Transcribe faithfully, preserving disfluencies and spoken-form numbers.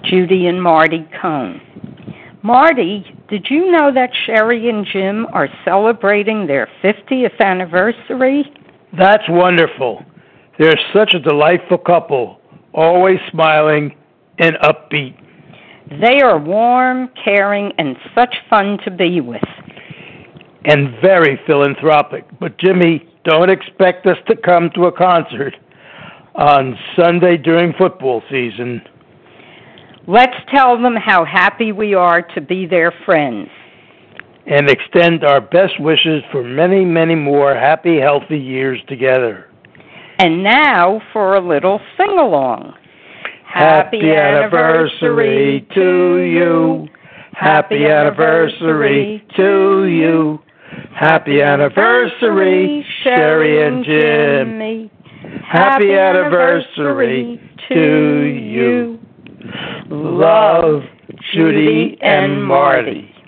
Judy and Marty Cohn. Marty, did you know that Sherry and Jim are celebrating their fiftieth anniversary? That's wonderful. They're such a delightful couple, always smiling and upbeat. They are warm, caring, and such fun to be with. And very philanthropic. But Jimmy, don't expect us to come to a concert on Sunday during football season. Let's tell them how happy we are to be their friends. And extend our best wishes for many, many more happy, healthy years together. And now for a little sing-along. Happy anniversary to you. Happy anniversary to you. Happy anniversary, Sherry and Jim. Happy anniversary to you. Love, Judy and Marty.